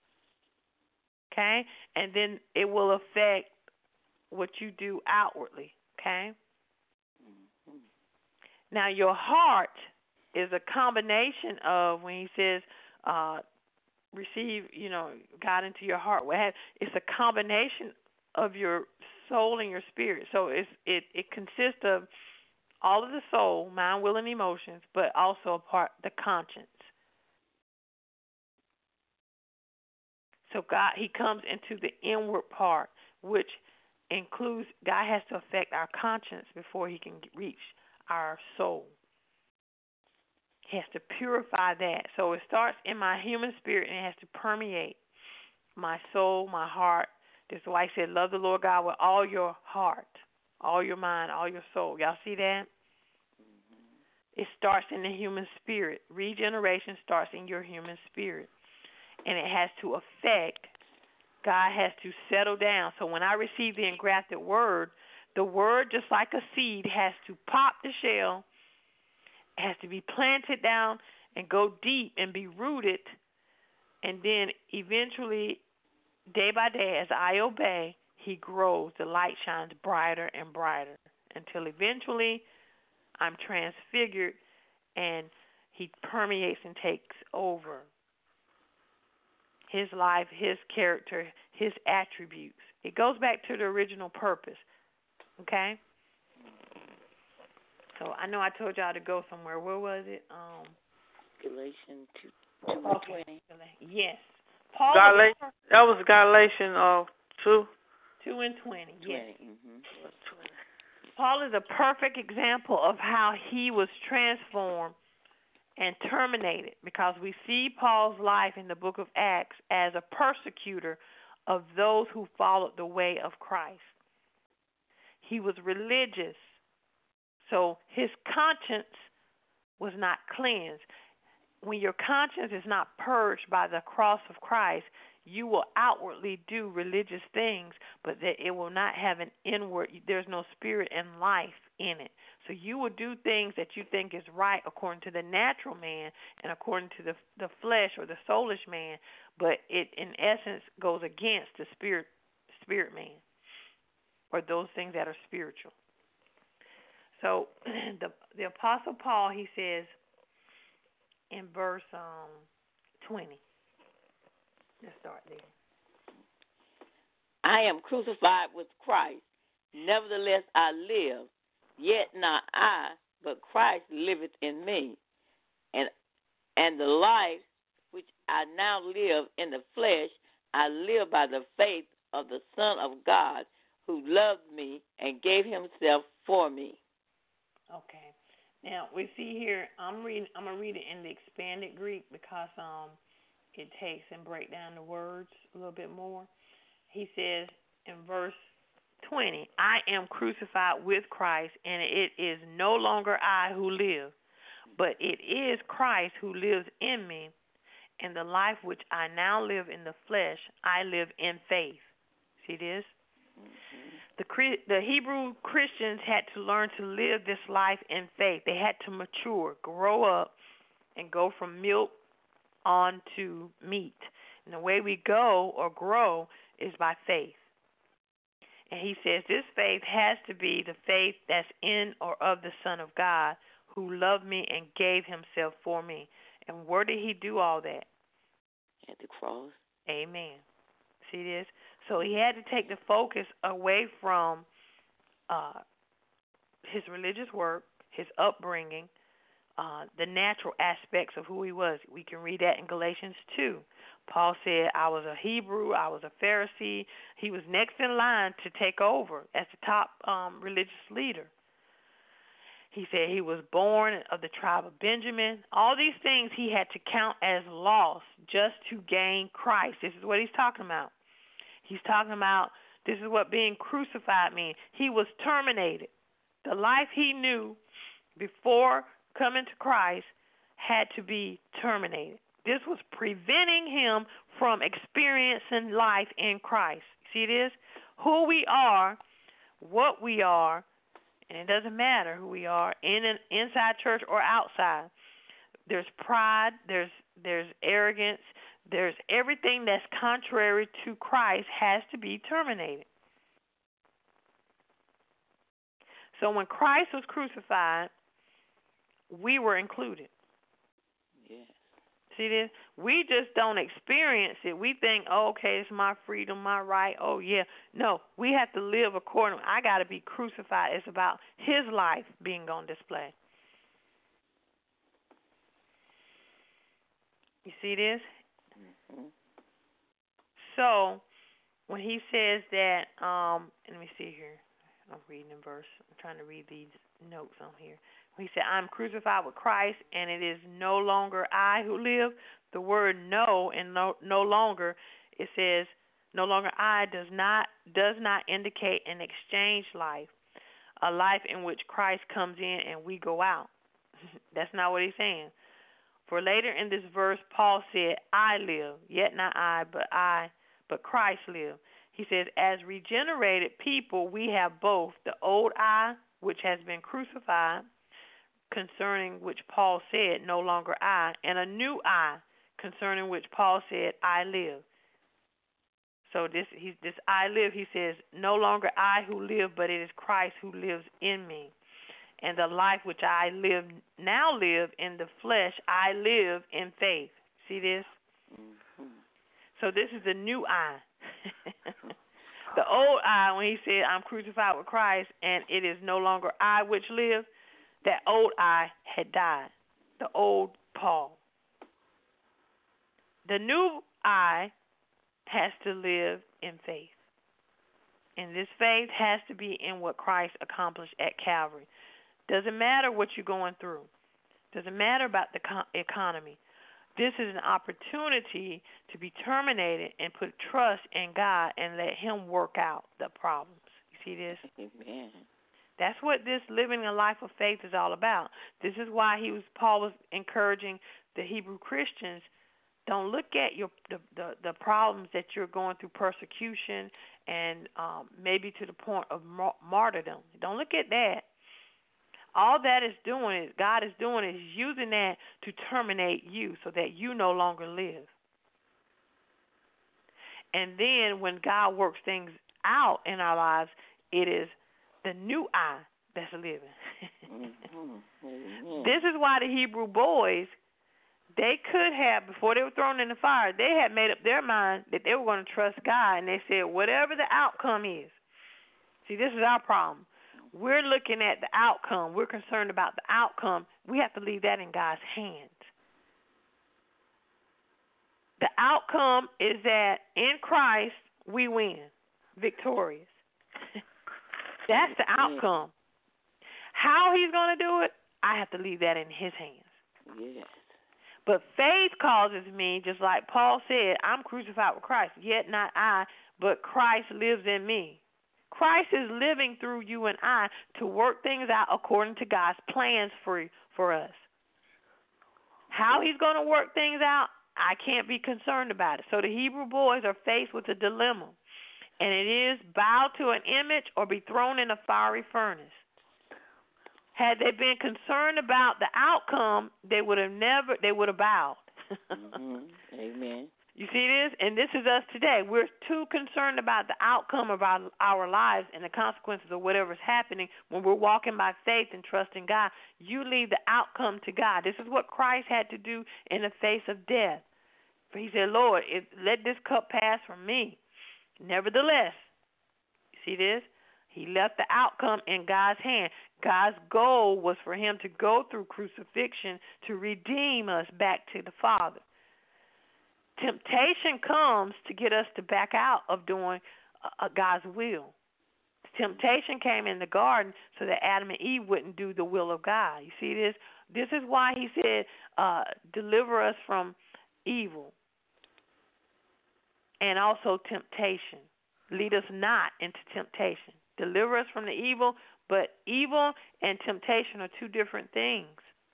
Okay? And then it will affect what you do outwardly. Okay? Now, your heart is a combination of, when he says, uh, receive, you know, God into your heart. It's a combination of your soul and your spirit. So it's, it, it consists of all of the soul, mind, will, and emotions, but also a part, the conscience. So God, he comes into the inward part, which includes, God has to affect our conscience before he can reach our soul. He has to purify that. So it starts in my human spirit and it has to permeate my soul, my heart. This is why he said, love the Lord God with all your heart, all your mind, all your soul. Y'all see that? Mm-hmm. It starts in the human spirit. Regeneration starts in your human spirit. And it has to affect, God has to settle down. So when I receive the engrafted word, the word, just like a seed, has to pop the shell, has to be planted down and go deep and be rooted. And then eventually, day by day, as I obey, he grows. The light shines brighter and brighter until eventually I'm transfigured and he permeates and takes over. His life, his character, his attributes. It goes back to the original purpose. Okay? So I know I told y'all to go somewhere. Where was it? Um,
Galatians two, two and twenty.
Yes. Paul
Galatians. That was Galatians uh, two.
Two and twenty. Yes.
Mm-hmm.
Paul is a perfect example of how he was transformed and terminated, because we see Paul's life in the book of Acts as a persecutor of those who followed the way of Christ. He was religious. So his conscience was not cleansed. When your conscience is not purged by the cross of Christ, you will outwardly do religious things, but that it will not have an inward, there's no spirit and life in it. So you will do things that you think is right according to the natural man and according to the the flesh or the soulish man, but it in essence goes against the spirit spirit man or those things that are spiritual. So the the Apostle Paul, he says in verse um, twenty. Let's start there.
I am crucified with Christ. Nevertheless I live, yet not I, but Christ liveth in me. And and the life which I now live in the flesh, I live by the faith of the Son of God, who loved me and gave himself for me.
Okay. Now we see here. I'm reading. I'm gonna read it in the expanded Greek because um, it takes and break down the words a little bit more. He says in verse twenty, I am crucified with Christ, and it is no longer I who live, but it is Christ who lives in me, and the life which I now live in the flesh, I live in faith. See this? The the Hebrew Christians had to learn to live this life in faith. They had to mature, grow up, and go from milk on to meat. And the way we go or grow is by faith. And he says this faith has to be the faith that's in or of the Son of God, who loved me and gave himself for me. And where did he do all that?
At the cross.
Amen. See this? So he had to take the focus away from uh, his religious work, his upbringing, uh, the natural aspects of who he was. We can read that in Galatians two. Paul said, I was a Hebrew, I was a Pharisee. He was next in line to take over as the top um, religious leader. He said he was born of the tribe of Benjamin. All these things he had to count as loss just to gain Christ. This is what he's talking about. He's talking about this is what being crucified means. He was terminated. The life he knew before coming to Christ had to be terminated. This was preventing him from experiencing life in Christ. See this? Who we are, what we are, and it doesn't matter who we are, in an inside church or outside. There's pride, there's there's arrogance, there's everything that's contrary to Christ has to be terminated. So when Christ was crucified, we were included.
Yeah.
See this? We just don't experience it. We think, oh, okay, it's my freedom, my right. Oh, yeah. No, we have to live according. I got to be crucified. It's about his life being on display. You see this?
Mm-hmm.
So when he says that, um, let me see here. I'm reading the verse. I'm trying to read these notes on here. He said, I'm crucified with Christ, and it is no longer I who live. The word no and no, no longer, it says, no longer I does not does not indicate an exchange life, a life in which Christ comes in and we go out. That's not what he's saying. For later in this verse, Paul said, I live, yet not I, but I, but Christ live. He says, as regenerated people, we have both the old I, which has been crucified, concerning which Paul said, no longer I, and a new I, concerning which Paul said, I live. So this he, this I live, he says, no longer I who live, but it is Christ who lives in me. And the life which I live now live in the flesh, I live in faith. See this?
Mm-hmm.
So this is the new I. The old I, when he said, I'm crucified with Christ, and it is no longer I which live, that old I had died, the old Paul. The new I has to live in faith. And this faith has to be in what Christ accomplished at Calvary. Doesn't matter what you're going through. Doesn't matter about the economy. This is an opportunity to be terminated and put trust in God and let him work out the problems. You see this?
Amen.
That's what this living a life of faith is all about. This is why he was Paul was encouraging the Hebrew Christians. Don't look at your the, the, the problems that you're going through, persecution, and um, maybe to the point of martyrdom. Don't look at that. All that is doing is God is doing is using that to terminate you so that you no longer live. And then when God works things out in our lives, it is the new I that's living. Mm-hmm. This is why the Hebrew boys, they could have, before they were thrown in the fire, they had made up their mind that they were going to trust God, and they said, whatever the outcome is. See, this is our problem. We're looking at the outcome. We're concerned about the outcome. We have to leave that in God's hands. The outcome is that in Christ we win, victorious. That's the outcome. How he's going to do it, I have to leave that in his hands.
Yes.
But faith causes me, just like Paul said, I'm crucified with Christ, yet not I, but Christ lives in me. Christ is living through you and I to work things out according to God's plans for, for us. How he's going to work things out, I can't be concerned about it. So the Hebrew boys are faced with a dilemma, and it is bow to an image or be thrown in a fiery furnace. Had they been concerned about the outcome, they would have never, they would have bowed.
Mm-hmm. Amen.
You see this? And this is us today. We're too concerned about the outcome of our, our lives and the consequences of whatever's happening when we're walking by faith and trusting God. You leave the outcome to God. This is what Christ had to do in the face of death. For he said, Lord, if, let this cup pass from me. Nevertheless, you see this? He left the outcome in God's hand. God's goal was for him to go through crucifixion to redeem us back to the Father. Temptation comes to get us to back out of doing uh, God's will. Temptation came in the garden so that Adam and Eve wouldn't do the will of God. You see this? This is why he said, uh, deliver us from evil and also temptation. Lead us not into temptation. Deliver us from the evil, but evil and temptation are two different things.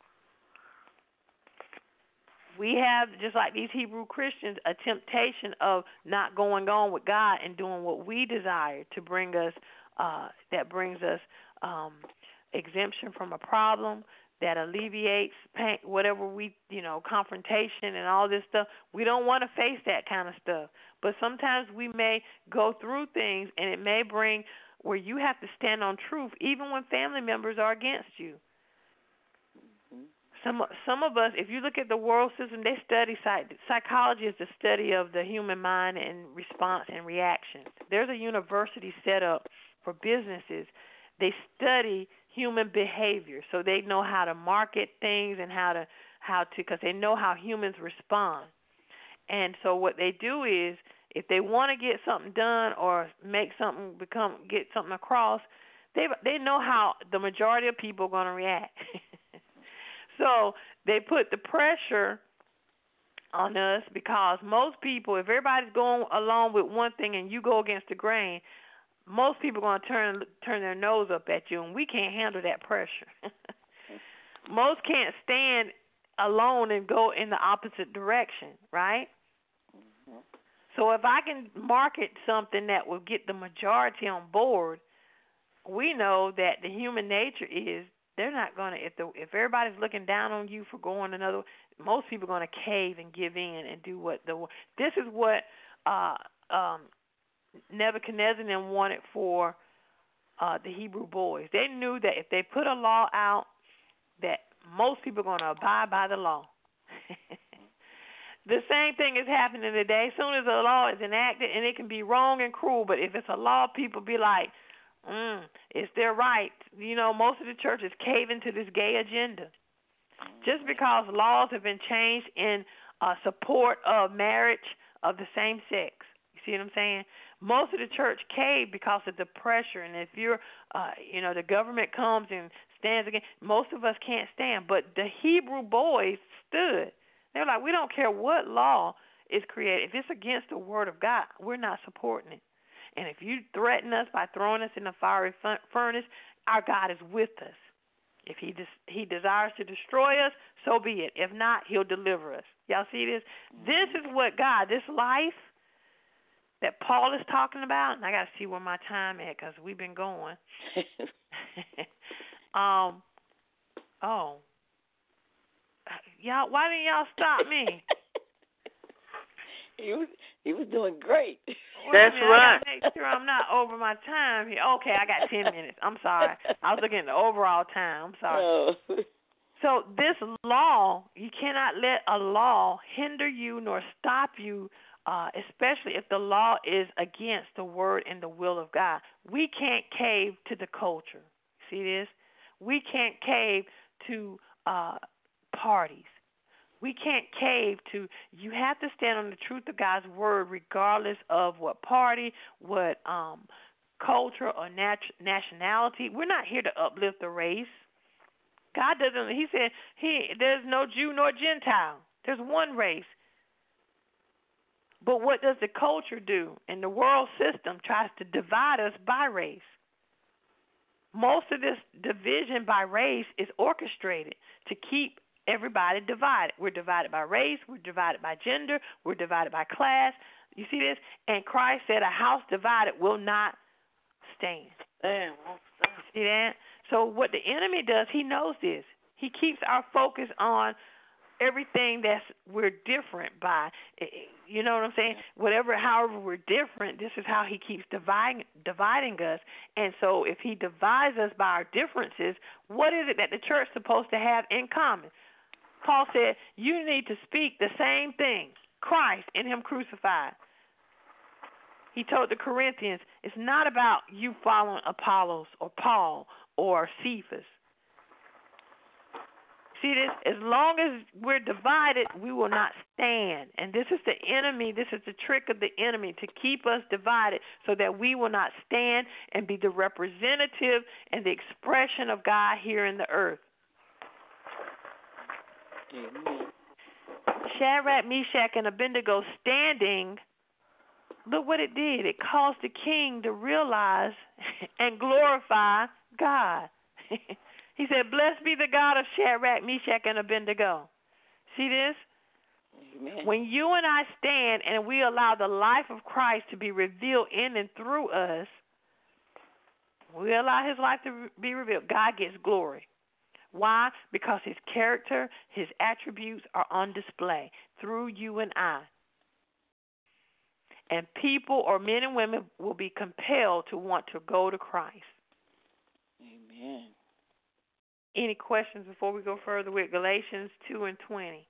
We have, just like these Hebrew Christians, a temptation of not going on with God and doing what we desire to bring us, uh, that brings us um, exemption from a problem, that alleviates pain, whatever we, you know, confrontation and all this stuff. We don't want to face that kind of stuff. But sometimes we may go through things, and it may bring where you have to stand on truth, even when family members are against you. Some some of us, if you look at the world system, they study psych, psychology is the study of the human mind and response and reactions. There's a university set up for businesses. They study human behavior, so they know how to market things and how to how to because they know how humans respond. And so what they do is, if they want to get something done or make something become get something across, they they know how the majority of people are going to react. So they put the pressure on us because most people, if everybody's going along with one thing and you go against the grain, most people are going to turn turn their nose up at you, and we can't handle that pressure. Most can't stand alone and go in the opposite direction, right? Mm-hmm. So if I can market something that will get the majority on board, we know that the human nature is they're not going to, if the if everybody's looking down on you for going another, most people are going to cave and give in and do what the, this is what uh, um, Nebuchadnezzar and wanted for uh, the Hebrew boys. They knew that if they put a law out, that most people are going to abide by the law. The same thing is happening today. As soon as a law is enacted, and it can be wrong and cruel, but if it's a law, people be like, Mm, it's their right. You know, most of the churches cave into this gay agenda. Just because laws have been changed in uh, support of marriage of the same sex. You see what I'm saying? Most of the church cave because of the pressure. And if you're, uh, you know, the government comes and stands against, most of us can't stand. But the Hebrew boys stood. They're like, we don't care what law is created. If it's against the word of God, we're not supporting it. And if you threaten us by throwing us in the fiery furnace, our God is with us. If he des- he desires to destroy us, so be it. If not, he'll deliver us. Y'all see this? This is what God, this life that Paul is talking about, and I got to see where my time at because we've been going. um, oh. Y'all, why didn't y'all stop me?
He was he was doing great.
That's
minute,
right.
I gotta make sure I'm not over my time here. Okay, I got ten minutes. I'm sorry. I was looking at the overall time. I'm sorry.
Oh.
So this law, you cannot let a law hinder you nor stop you, uh, especially if the law is against the word and the will of God. We can't cave to the culture. See this? We can't cave to uh, parties. We can't cave to, you have to stand on the truth of God's word regardless of what party, what um, culture or nat- nationality. We're not here to uplift the race. God doesn't, he said, he there's no Jew nor Gentile. There's one race. But what does the culture do? And the world system tries to divide us by race. Most of this division by race is orchestrated to keep everybody divided. We're divided by race. We're divided by gender. We're divided by class. You see this? And Christ said a house divided will not stand.
Damn, won't stand.
See that? So what the enemy does, he knows this. He keeps our focus on everything that's we're different by. You know what I'm saying? Whatever, however we're different, this is how he keeps dividing dividing us. And so if he divides us by our differences, what is it that the church is supposed to have in common? Paul said, you need to speak the same thing, Christ and him crucified. He told the Corinthians, it's not about you following Apollos or Paul or Cephas. See this? As long as we're divided, we will not stand. And this is the enemy. This is the trick of the enemy, to keep us divided so that we will not stand and be the representative and the expression of God here in the earth.
Amen.
Shadrach, Meshach, and Abednego standing, look what it did. It caused the king to realize and glorify God. He said, blessed be the God of Shadrach, Meshach, and Abednego. See this?
Amen.
When you and I stand and we allow the life of Christ to be revealed in and through us, we allow his life to be revealed, God gets glory. Why? Because his character, his attributes are on display through you and I. And people or men and women will be compelled to want to go to Christ.
Amen.
Any questions before we go further with Galatians two and twenty?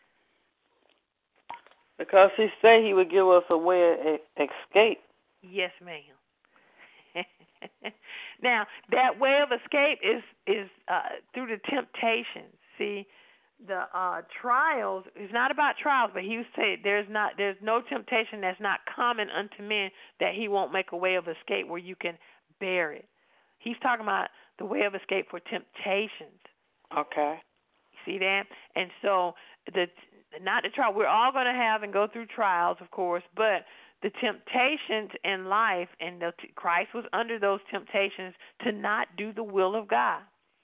Because he said he would give us a way of escape.
Yes, ma'am. Now, that way of escape is is uh, through the temptations. See, the uh, trials is not about trials, but he said there's not there's no temptation that's not common unto men that he won't make a way of escape where you can bear it. He's talking about the way of escape for temptations.
Okay.
See that? And so the not the trial. We're all going to have and go through trials, of course, but the temptations in life, and the, Christ was under those temptations to not do the will of God.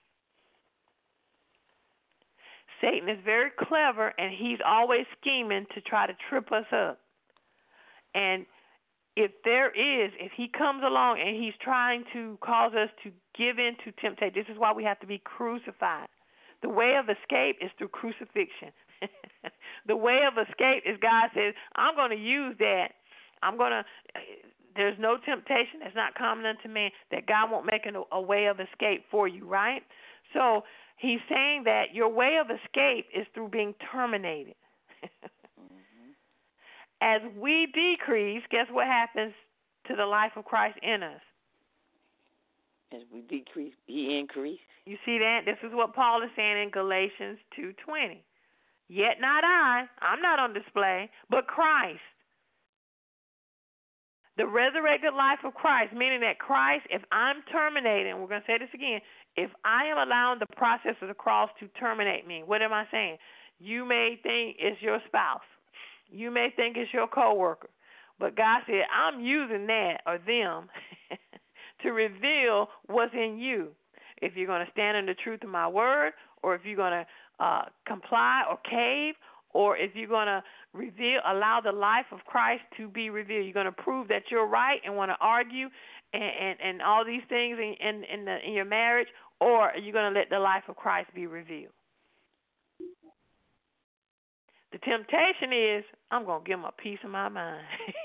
Satan is very clever, and he's always scheming to try to trip us up. And if there is, if he comes along and he's trying to cause us to give in to temptation, this is why we have to be crucified. The way of escape is through crucifixion. The way of escape is God says, I'm going to use that. I'm going to, there's no temptation that's not common unto man that God won't make a, a way of escape for you, right? So he's saying that your way of escape is through being terminated. Mm-hmm. As we decrease, guess what happens to the life of Christ in us?
As we decrease, he increased.
You see that? This is what Paul is saying in Galatians two twenty. Yet not I, I'm not on display, but Christ. The resurrected life of Christ, meaning that Christ, if I'm terminating, we're going to say this again, if I am allowing the process of the cross to terminate me, what am I saying? You may think it's your spouse. You may think it's your coworker. But God said, I'm using that or them to reveal what's in you. If you're going to stand in the truth of my word, or if you're going to uh, comply or cave, or if you're going to reveal, allow the life of Christ to be revealed. You're going to prove that you're right and want to argue and, and, and all these things in, in, in, the, in your marriage, or are you going to let the life of Christ be revealed? The temptation is, I'm going to give him a piece of my mind.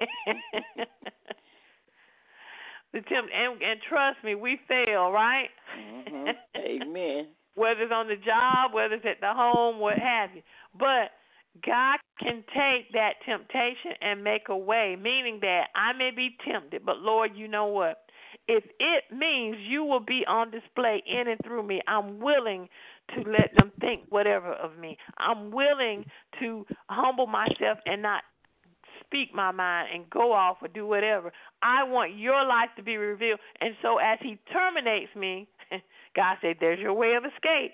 the tempt, and, and trust me, we fail, right?
Mm-hmm. Amen.
Whether it's on the job, whether it's at the home, what have you. But God can take that temptation and make a way, meaning that I may be tempted, but Lord, you know what? If it means you will be on display in and through me, I'm willing to let them think whatever of me. I'm willing to humble myself and not speak my mind and go off or do whatever. I want your life to be revealed. And so as he terminates me, God said, there's your way of escape.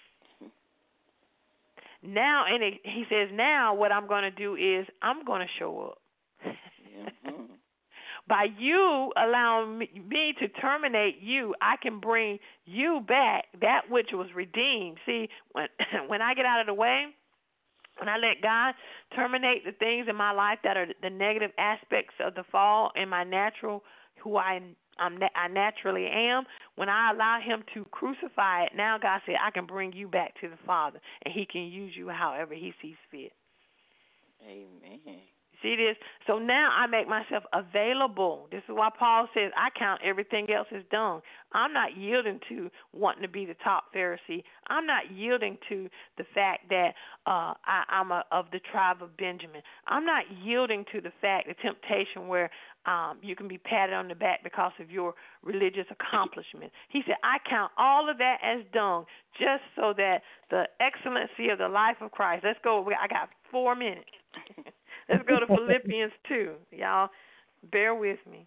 Now, and it, he says, now what I'm going to do is I'm going to show up. Mm-hmm. By you allowing me, me to terminate you, I can bring you back, that which was redeemed. See, when when I get out of the way, when I let God terminate the things in my life that are the negative aspects of the fall in my natural, who I I'm, I naturally am, when I allow him to crucify it, now God said, I can bring you back to the Father, and he can use you however he sees fit.
Amen.
See this? So now I make myself available. This is why Paul says, I count everything else as dung. I'm not yielding to wanting to be the top Pharisee. I'm not yielding to the fact that uh, I, I'm a, of the tribe of Benjamin. I'm not yielding to the fact, the temptation where um, you can be patted on the back because of your religious accomplishments. He said, I count all of that as dung just so that the excellency of the life of Christ. Let's go. I got four minutes. Let's go to Philippians two. Y'all, bear with me.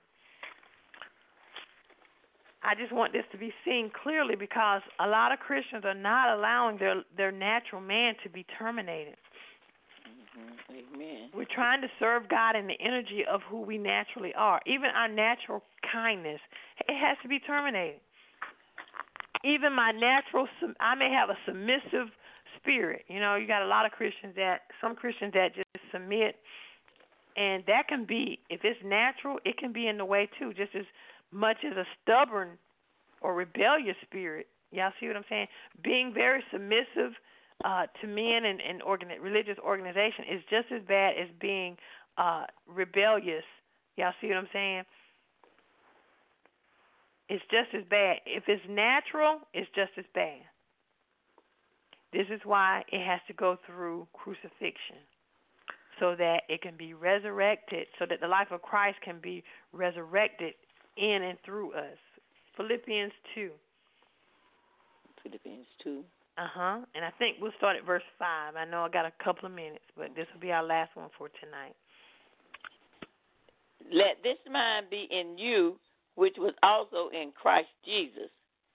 I just want this to be seen clearly because a lot of Christians are not allowing their, their natural man to be terminated.
Mm-hmm. Amen.
We're trying to serve God in the energy of who we naturally are. Even our natural kindness, it has to be terminated. Even my natural, I may have a submissive spirit. You know, you got a lot of Christians that, some Christians that just submit, and that can be, if it's natural, it can be in the way too, just as much as a stubborn or rebellious spirit. Y'all see what I'm saying? Being very submissive uh, to men and, and organ- religious organization is just as bad as being uh, rebellious. Y'all see what I'm saying? It's just as bad. If it's natural, it's just as bad. This is why it has to go through crucifixion, so that it can be resurrected, so that the life of Christ can be resurrected in and through us. Philippians two.
Philippians two.
Uh-huh. And I think we'll start at verse five. I know I got a couple of minutes, but this will be our last one for tonight.
Let this mind be in you, which was also in Christ Jesus,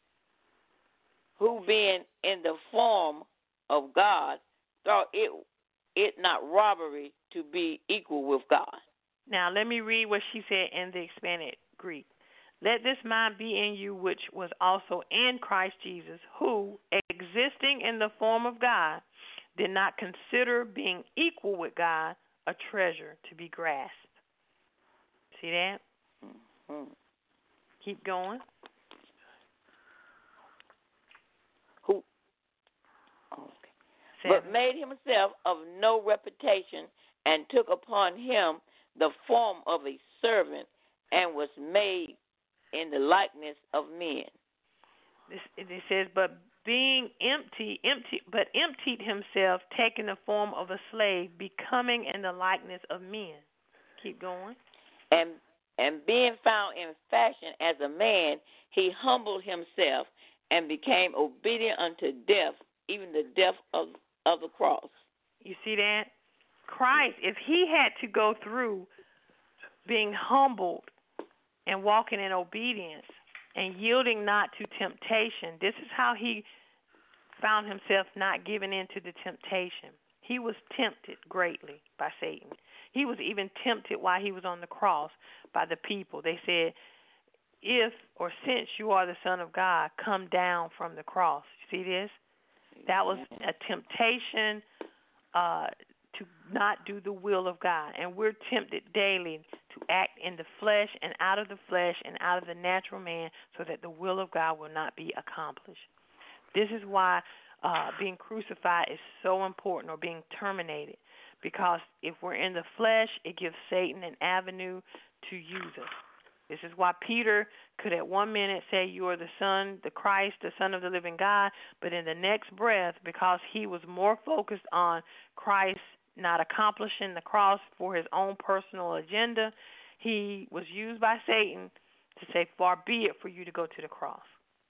who being in the form of God, thought it it not robbery to be equal with God.
Now let me read what she said in the expanded Greek. Let this mind be in you, which was also in Christ Jesus, who, existing in the form of God, did not consider being equal with God a treasure to be grasped. See that?
Mm-hmm.
Keep going.
Who? Okay. But made himself of no reputation, and took upon him the form of a servant, and was made in the likeness of men.
This, it says, but being empty, empty, but emptied himself, taking the form of a slave, becoming in the likeness of men. Keep going.
And and being found in fashion as a man, he humbled himself and became obedient unto death, even the death of, of the cross.
You see that? Christ, if he had to go through being humbled and walking in obedience and yielding not to temptation, this is how he found himself not giving in to the temptation. He was tempted greatly by Satan. He was even tempted while he was on the cross by the people. They said, if or since you are the Son of God, come down from the cross. See this? That was a temptation uh, to not do the will of God. And we're tempted daily to act in the flesh and out of the flesh and out of the natural man so that the will of God will not be accomplished. This is why uh, being crucified is so important, or being terminated, because if we're in the flesh, it gives Satan an avenue to use us. This is why Peter could at one minute say, you are the Son, the Christ, the Son of the living God, but in the next breath, because he was more focused on Christ not accomplishing the cross for his own personal agenda, he was used by Satan to say, far be it for you to go to the cross.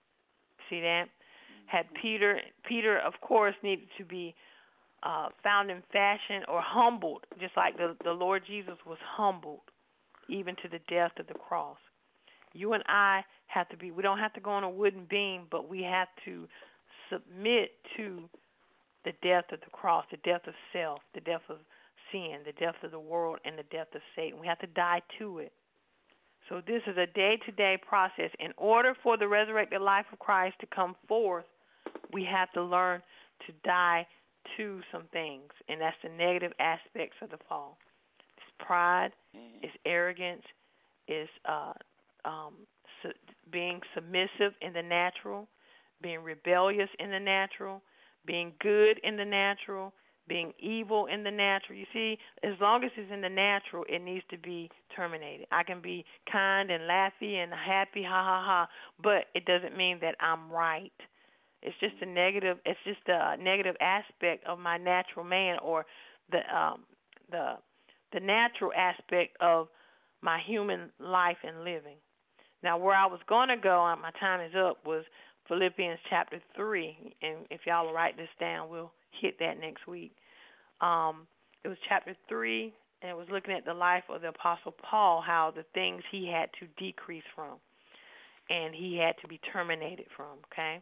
See that? Had Peter, Peter, of course, needed to be uh, found in fashion or humbled, just like the, the Lord Jesus was humbled, even to the death of the cross. You and I have to be, we don't have to go on a wooden beam, but we have to submit to the death of the cross, the death of self, the death of sin, the death of the world, and the death of Satan. We have to die to it. So this is a day-to-day process. In order for the resurrected life of Christ to come forth, we have to learn to die to some things, and that's the negative aspects of the fall. It's pride, it's arrogance, it's uh, um, su- being submissive in the natural, being rebellious in the natural, being good in the natural, being evil in the natural. You see, as long as it's in the natural, it needs to be terminated. I can be kind and laughy and happy, ha, ha, ha, but it doesn't mean that I'm right. It's just a negative. It's just a negative aspect of my natural man, or the um, the the natural aspect of my human life and living. Now, where I was going to go, uh, my time is up, was Philippians chapter three, and if y'all will write this down, we'll hit that next week. Um, it was chapter three, and it was looking at the life of the Apostle Paul, how the things he had to decrease from, and he had to be terminated from, okay?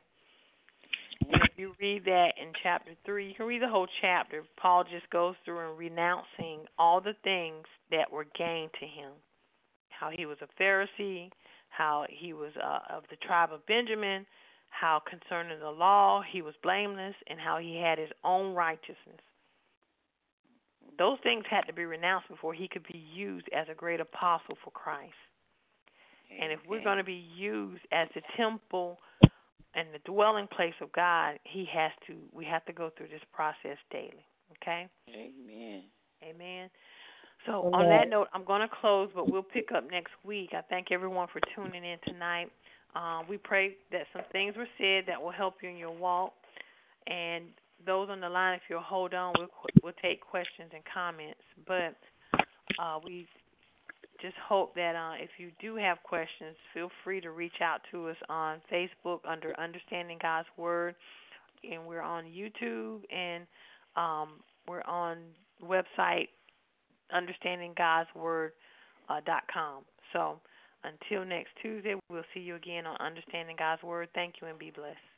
And if you read that in chapter three, you can read the whole chapter. Paul just goes through and renouncing all the things that were gained to him, how he was a Pharisee, how he was uh, of the tribe of Benjamin, how concerning the law he was blameless, and how he had his own righteousness. Those things had to be renounced before he could be used as a great apostle for Christ. And if we're going to be used as the temple and the dwelling place of God, he has to. We have to go through this process daily. Okay?
Amen.
Amen. So
Amen.
on that note, I'm going to close, but we'll pick up next week. I thank everyone for tuning in tonight. Um, we pray that some things were said that will help you in your walk. And those on the line, if you'll hold on, we'll, we'll take questions and comments. But uh, we just hope that uh, if you do have questions, feel free to reach out to us on Facebook under Understanding God's Word. And we're on YouTube, and um, we're on the website understanding gods word dot com. So until next Tuesday, we'll see you again on Understanding God's Word. Thank you, and be blessed.